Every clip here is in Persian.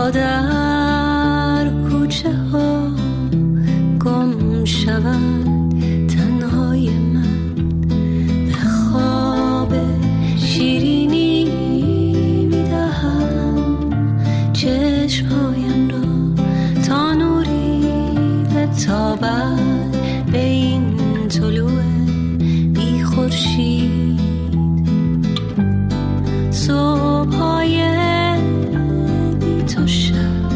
تا در کوچه ها گم شود تنهای من، به خواب شیرینی میدهم چشمهایم را تا نوری بتابد به این طلوع بی خورشید. صبح‌های بی تو شب،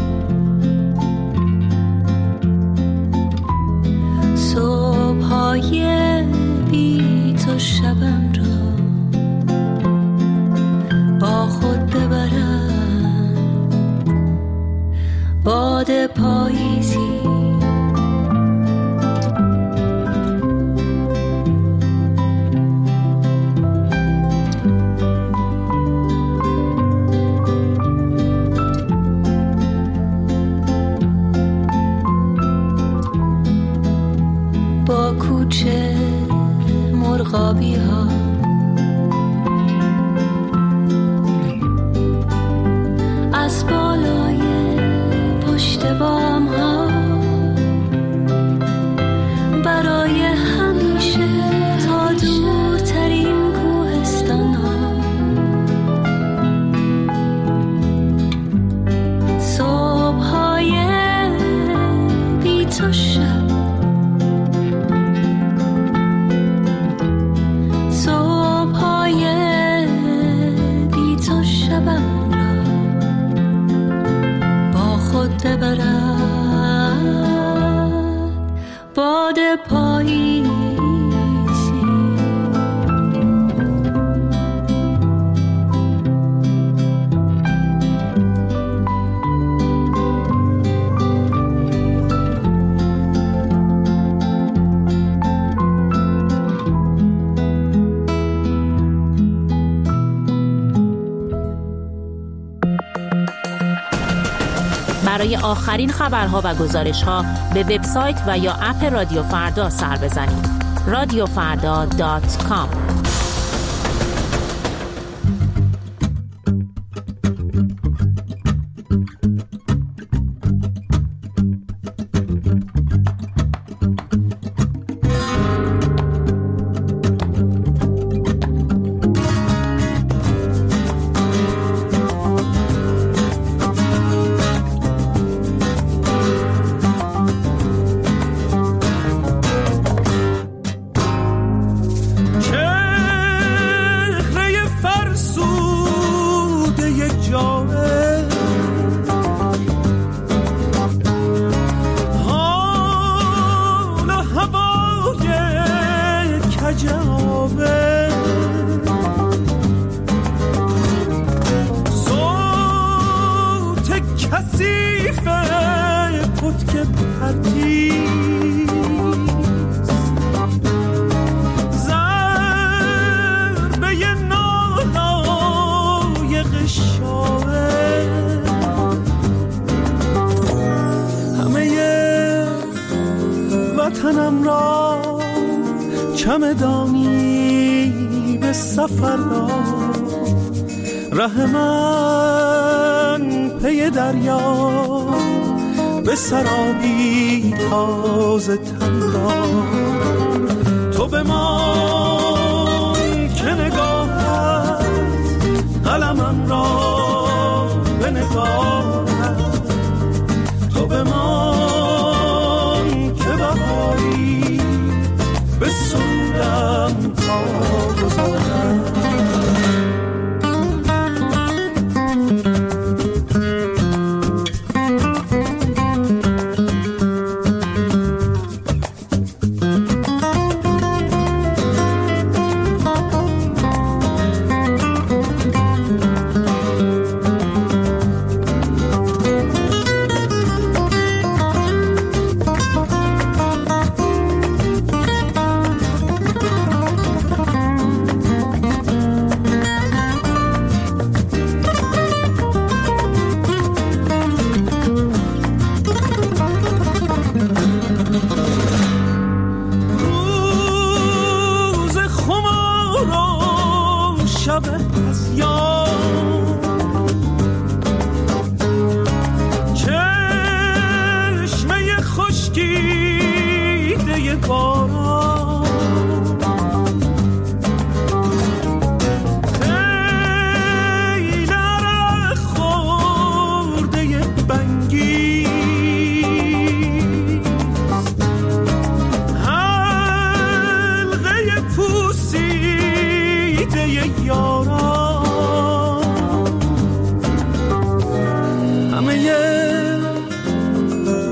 صبح‌های بی تو شبم را با خود ببرم، باد پاییزی با کوچه مرغابی ها، از بالای پشت بام ها، برای همیشه تا دورترین کوهستان ها. صبح‌های بی تو شب، صبح‌های بی تو شبم را با خود ببرد، باد پاییزی. برای آخرین خبرها و گزارش‌ها به وبسایت و یا اپ رادیو فردا سر بزنید. radiofarda.com. وطنم را چمدانی به سفر دار، ره من پی دریا به سرابی تازه تن دار. تو به من که نگاهت قلمم را به نگاهت، تو به من که بهاری به سودم تا گذارم.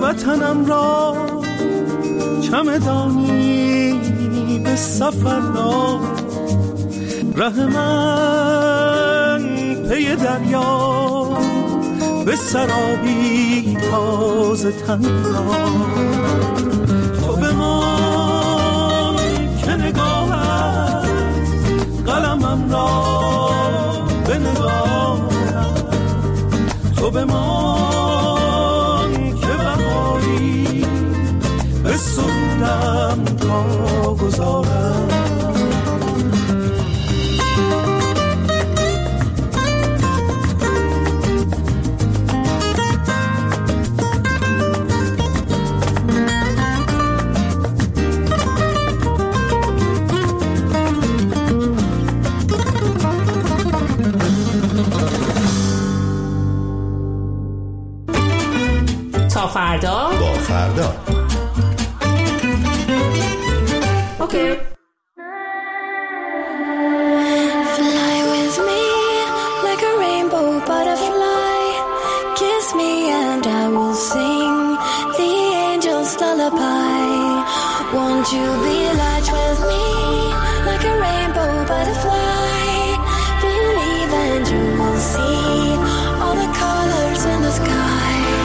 وطنم را چمدانی به سفر دار. ره من پی دریا به سرابی تازه تنها. تو به من که نگاهت قلمم را به نگاهت. تو به من که بهاری به سودم تا گذارم. تا فردا با فردا. اوکی. Fly with me like a rainbow butterfly. Kiss me and I will sing the angel's lullaby. Won't you be light with me like a rainbow butterfly? Believe and you will see all the colors in the sky.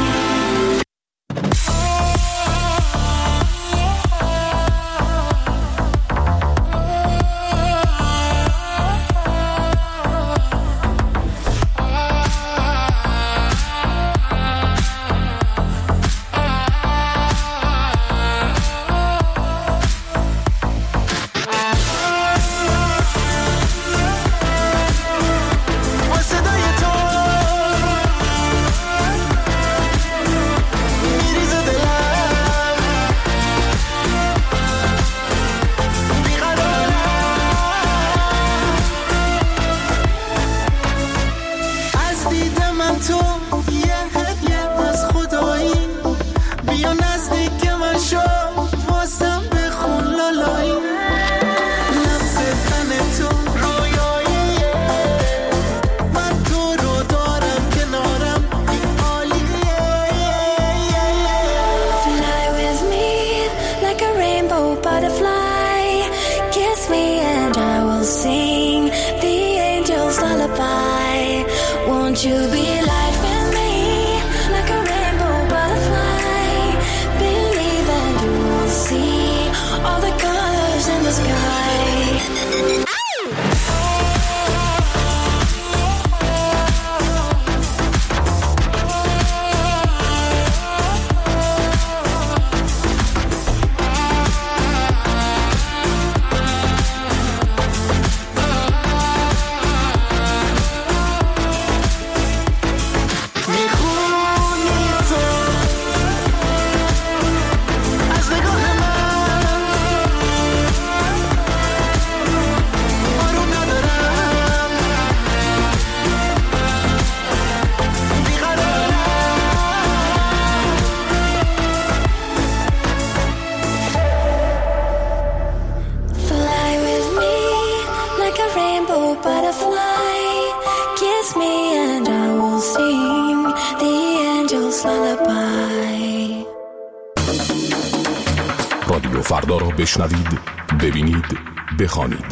رادیو فردا را بشنوید، ببینید، بخوانید.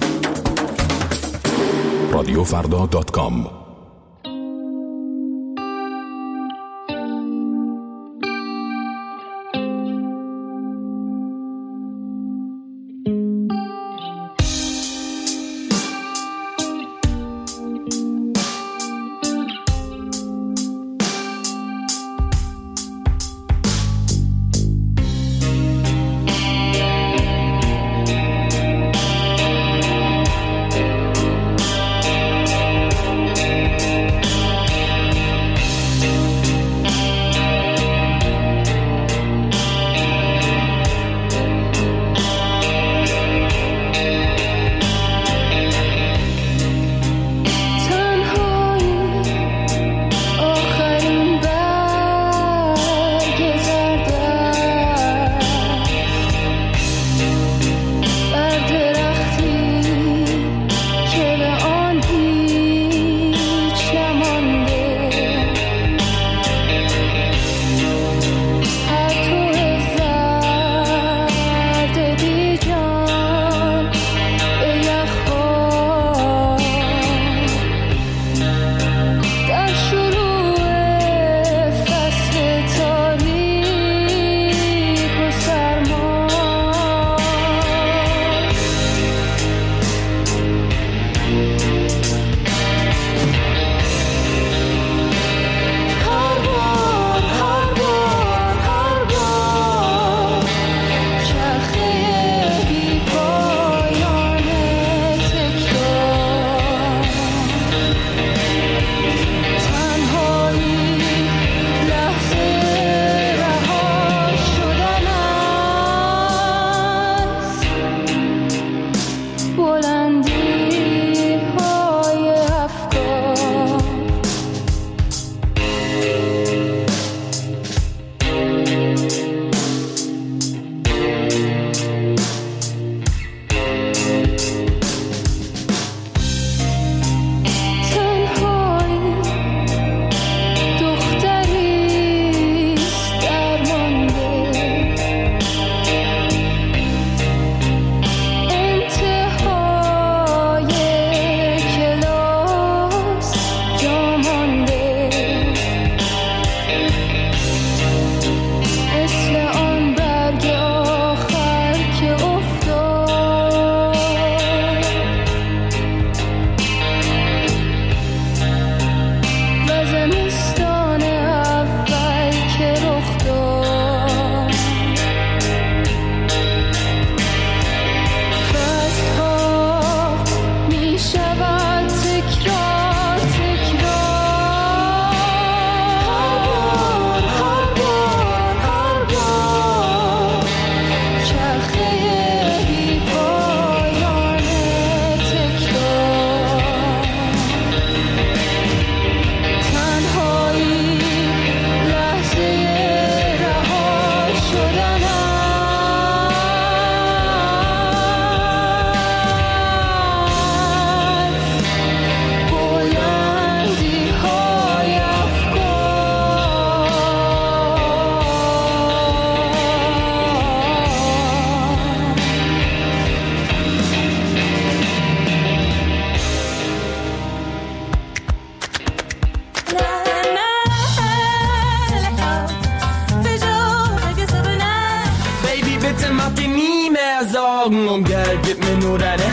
radiofrda.com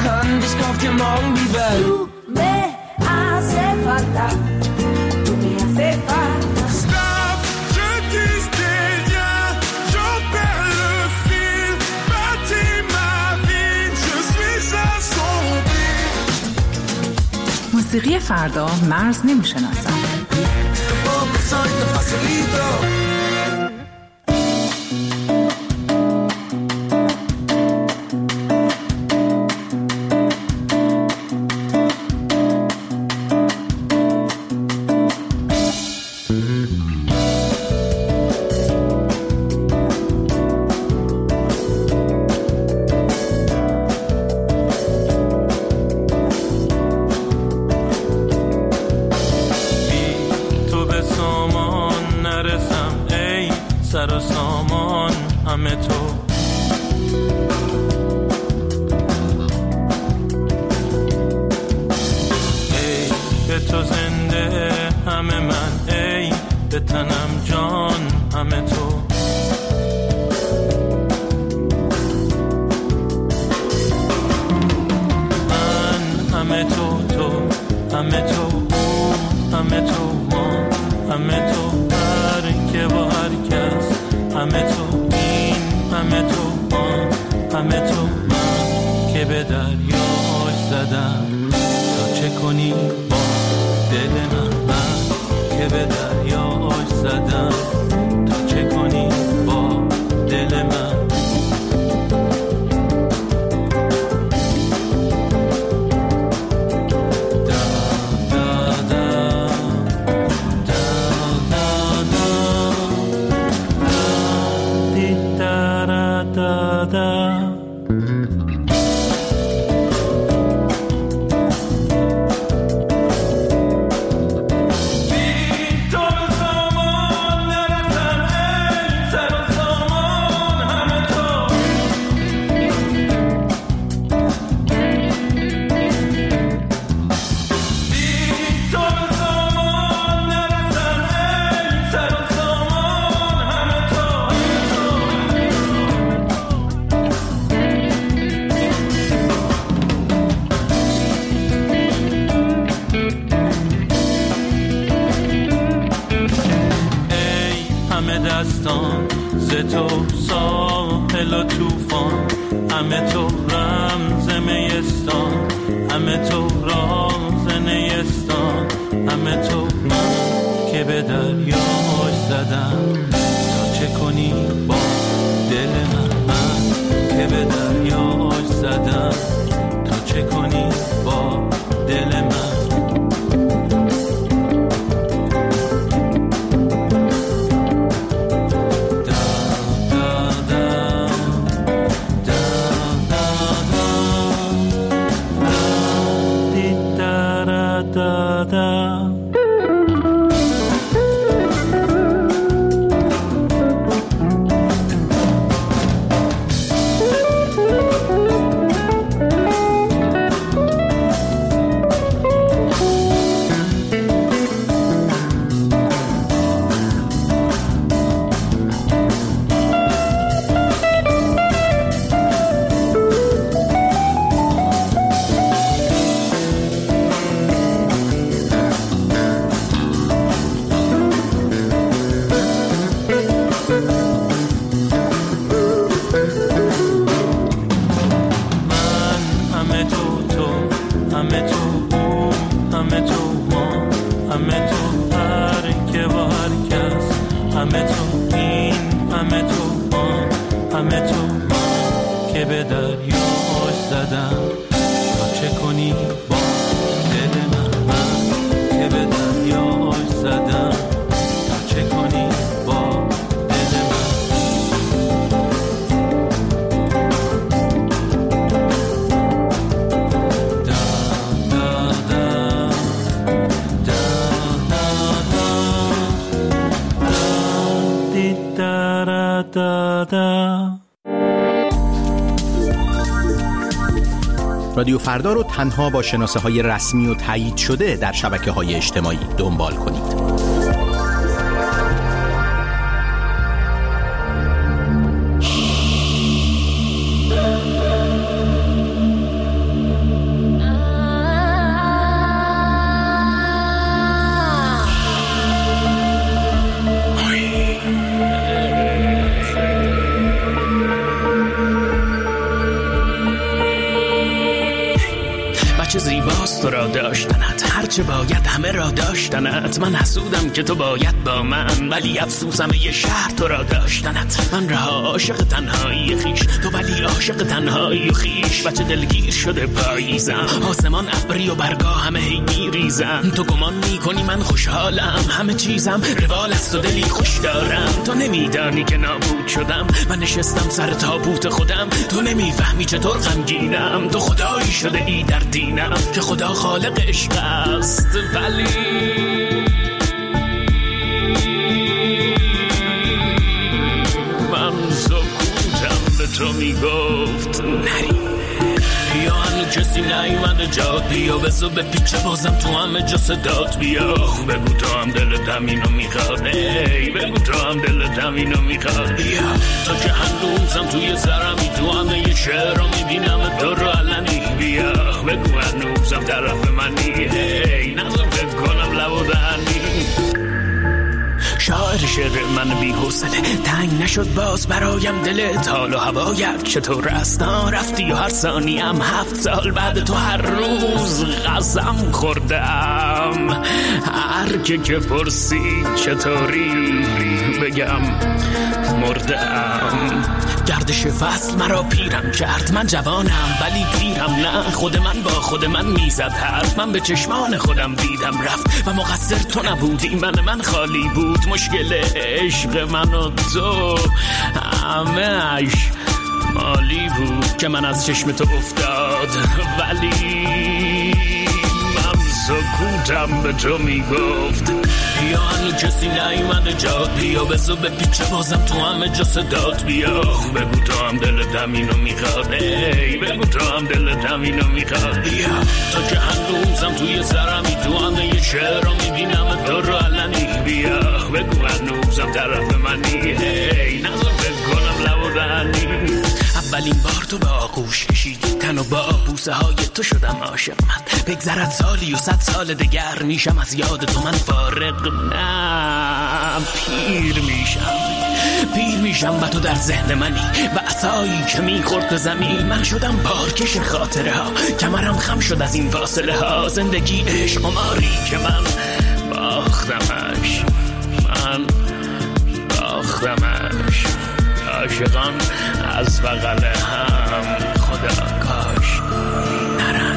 kann, ich kauf dir morgen die Welt. Tu me hace falta, tu me hace falta. Stop, je tisse des liens, j'en perds le fil. Bâtis ma vie, je suis assombri. موسیقی فردا مرز نمیشناسد. Oh, soy tan facilito. سر و سامان همه تو ای به تو زنده همه من ای به تنم جان همه تو من همه تو تو همه تو همه تو ما همه تو هر که با هر کس همه تو این همه تو ما همه تو من که به دریاش زدم تا چه کنی با دل من که به دریاش زدم تا چه کنی با دل من ز تو ساحل و توفان همه تو رمز میستان همه تو راز نیستان همه تو من که به دریاش زدم تا چه کنی با دل من که به دریاش زدم تا چه کنی با دل من رادیو فردا رو تنها با شناسه‌های رسمی و تایید شده در شبکه‌های اجتماعی دنبال کنید. چه زیباست تو را داشتنت، هرچه باید همه را داشتنت. من حسودم که تو باید با من، ولی افسوسم یه شهر تو را داشتنت. من رها عاشق تنهایی خیش، تو ولی عاشق تنهایی و خیش. بچه دلگیر شده پاییزم، آسمان ابری و برگا همه هی میریزن. تو گمان میکنی من خوشحالم، همه چیزم روال است و دلی خوش دارم. تو نمیدانی که نابود شدم، من نشستم سر تابوت خودم. تو نمیفهمی چطور غمگینم، تو خدایی شده ای در دینم که خدا خالق عشق است. ولی من سکوتم به تو میگفت نری، بیا هنو کسی نیومده جاد، بیا بزو به پیچه بازم تو همه جا صدات بیا. بگو تو هم دلتم اینو میخواد، ای بگو تو هم دلتم اینو میخواد. بیا تو که هنوزم توی سرمی، تو همه یه شعر رو میبینم تو رو علنی. بیا بگو هنوزم طرف منی، ای نظر فکر کنم لب و دهنی. شاعر شعر من بی حوصله، تنگ نشد باز برایم دلت. حال و هوایت چطور است؟ رفتی و هر ثانیم 7 سال بعد تو هر روز غزم خوردم. هر که پرسی چطوری بگم مردم. گردش فصل مرا پیرم کرد، من جوانم ولی پیرم نه. خود من با خود من میزد حرف، من به چشمان خودم دیدم رفت. و مقصر تو نبودی، من خالی بود. مشکل عشق من و تو همه‌اش مالی بود که من از چشم تو افتاد. ولی من سکوتم به تو میگفت بیا هنو کسی نیومده جاد، بیا بزو به پیچه بازم تو همه جا صدات بیا. بگو تو هم دلتم اینو میخواد، ای بگو تو هم دلتم اینو میخواد. بیا تو که هنوزم توی سرمی، تو همه یه شعر رو میبینم تو رو علنی. بیا بگو هنوزم طرف منی، ای نظر فکر کنم لب و دهنی. اولین بار تو به آغوش کشیدی تن و با بوسه های تو شدم عاشق. من بگذرد سالی و 100 سال دگر میشم از یاد تو من فارغ. نه پیر میشم و تو در ذهن منی و عصایی که میخورد به زمین. من شدم بارکش خاطره ها، کمرم خم شد از این فاصله ها. زندگی عشق قماری که من باختمش، من باختمش. عاشقان از بغل هم خدا کاش نرن.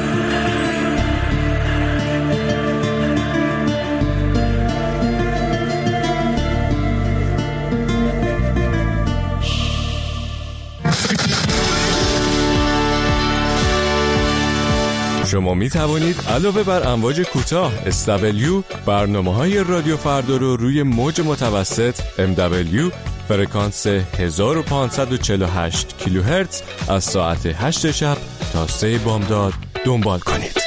شما می توانید علاوه بر امواج کوتاه SW برنامه‌های رادیو فردا رو روی موج متوسط MW فرکانس 1548 کیلوهرتز از ساعت 8 شب تا 3 بامداد دنبال کنید.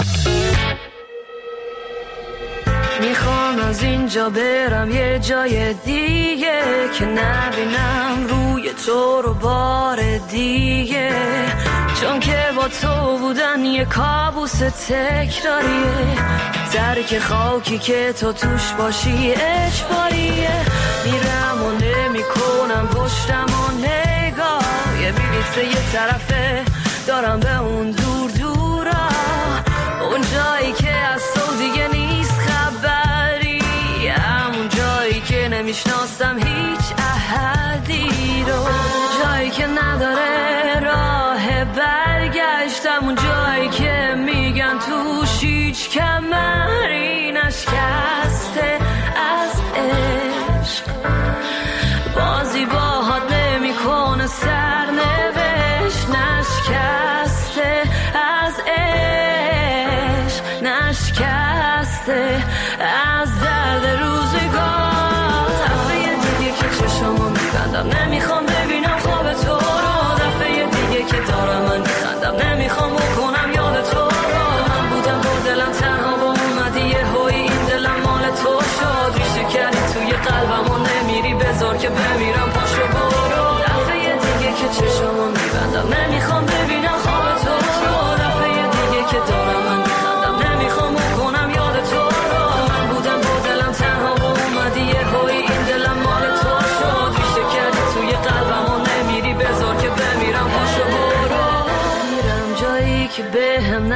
میخوام از اینجا برم یه جای دیگه که نبینم روی تو رو بار دیگه، چون که با تو بودن یه کابوس تکراریه. ترک خاکی که تو توش باشی اجباریه. میرم و نمی کنم پشتم و نگاه، یه بلیت یه طرفه دارم به اون دور دورا. اون جایی که از تو دیگه نیست خبری، همون جایی که نمیشناسم هیچ احدی رو. جایی که نداره راه برگشتم، اون جایی که میگن توش هیچ کمری نشکسته از عشق. بازی باهات نمی کنه سرنوشت، نشکسته از عشق، نشکسته از درد روزگار. دفعه دیگه که چشمو میبندم نمیخوام ببینم خواب تو رو. دفعه دیگه که دارم من میخندم نمیخوام بکنم یاد تو رو. من بودم با دلم تنها با اومدی یه هوی این دلم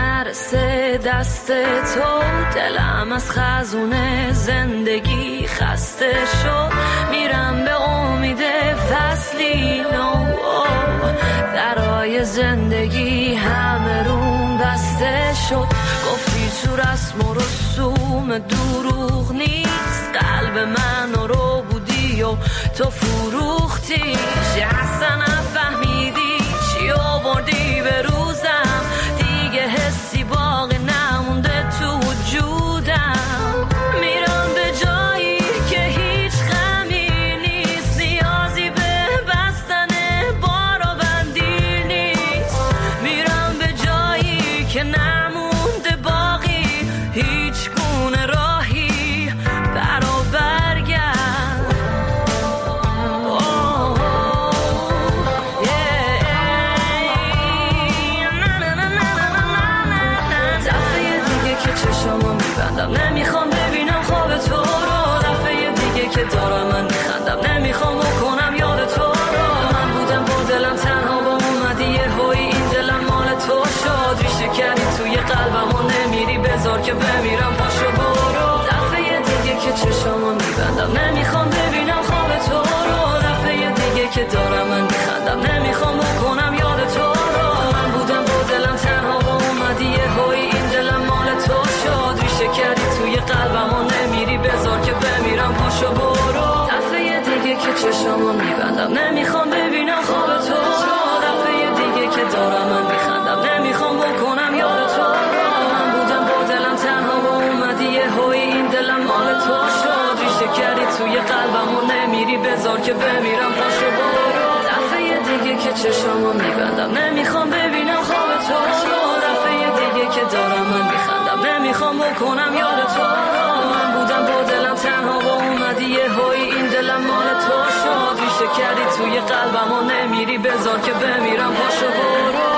نرسه دست تو، دلم از خزونه زندگی خسته شد. میرم به امید فصلی نو، درای زندگی همه روم بسته شد. گفتی تو رسم و رسوم دروغ نیست، قلب من رو بودی و تو فروختیش. اصلا نفهمیدی چی آوردی به روزم، دیگه حسی باقی نمونده تو وجودم. میرم به جایی که هیچ غمی نیست، نیازی به بستن بار و بندی نیست. میرم به جایی که نمونده باقی هیچ گونه راهی برا برگرد. نمیخوام ببینم خواب تو رو، دفعه دیگه که دارم من میخندم، نمیخوام بکنم یاد تو رو. من بودم با دلم تنها و اومدی یه هوی این دلم مال تو شد. ریشه کردی توی قلبم و نمیری، بذار که بمیرم پاشو برو. دفعه دیگه که چشامو میبندم، نمیخوام ببینم خواب تو رو، دفعه دیگه که دارم من میخندم، نمیخوام بکنم یاد تو رو. من بودم با دلم تنها و اومدی یه هوی این دلم مال تو شد. ریشه کردی توی قلبم و نمیری، بذار که بمیرم پاشو برو. دفعه دیگه که چشامو میبندم، نمیخوام ببینم خواب تو رو، دفعه دیگه که دارم من میخندم، نمیخوام بکنم یاد تو رو. من بودم با دلم تنها و اومدی یه هوی این دلم مال تو شد. ریشه کردی توی قلبم و نمیری، بذار که بمیرم پاشو برو. دفعه دیگه که چشامو میبندم، نمیخوام ببینم خواب تو رو، دفعه دیگه که دارم من میخندم، نمیخوام بکنم یاد تو رو. من بودم با دلم تنها و اومدی یه هوی این دلم مال تو شد. ریشه کردی توی قلبم و نمیری، بذار که بمیرم پاشو برو.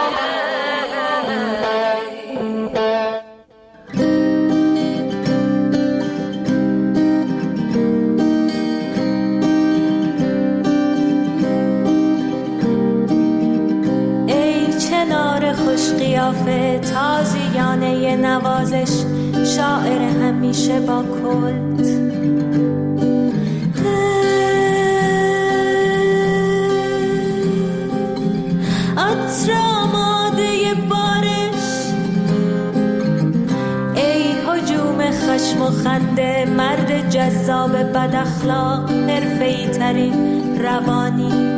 خوش قیافه تازیانه نوازش، شاعر همیشه با کلت. عطر آماده بارش، ای هجوم خشم و خنده، مرد جذاب بد اخلاق، حرفه‌ای ترین روانی.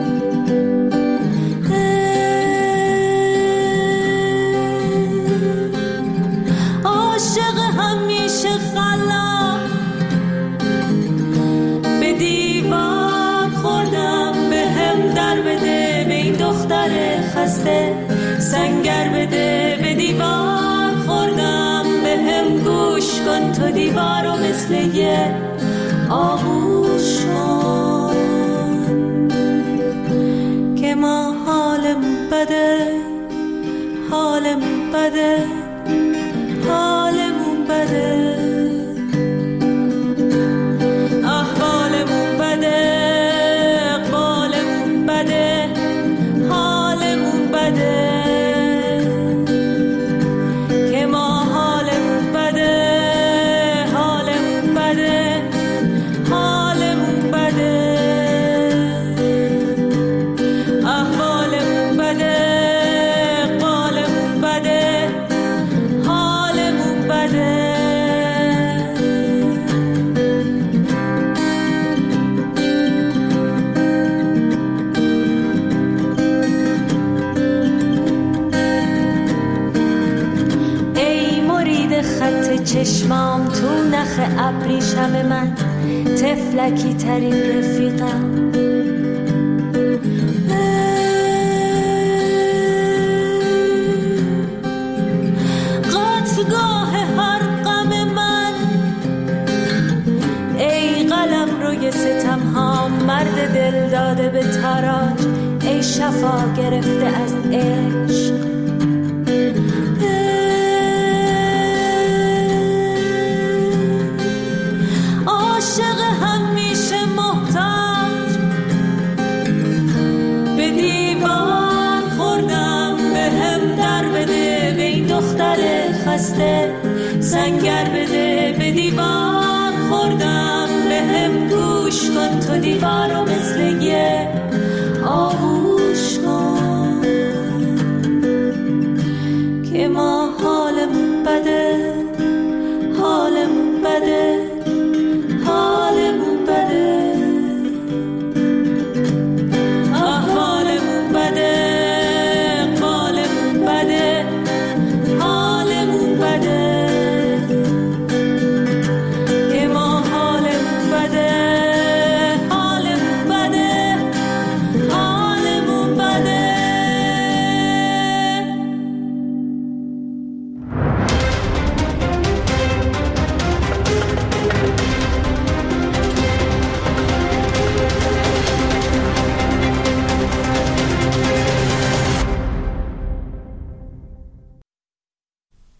عاشق همیشه خلا، به دیوار خوردم، به هم در بده، به این دختر خسته سنگر بده. به دیوار خوردم، به هم گوش کن، تو دیوارو مثل یه آغوش کن. که ما حالمون بده، حالمون بده، حالمون بده، احوالمون بده، اقبالمون بده، حالمون بده. که ما حالمون بده، حالمون بده، حالمون بده، احوالمون بده، اقبالمون بده، حالمون بده. ای مرید خط چشمام، تو نخ ابریشم من، طفلکی ترین رفیقم. قطعگاه هر غم من، ای قلم روی ستم ها، مرد دل داده به تاراج، ای شفا گرفته از عشق. عاشق همیشه محتاج، به دیوار خوردم، به هم در بده، به این دختر خسته سنگر بده به دیوار خوردم بهم گوش کن تو دیوار رو مثل یه آغوش کن که ما حالمون بده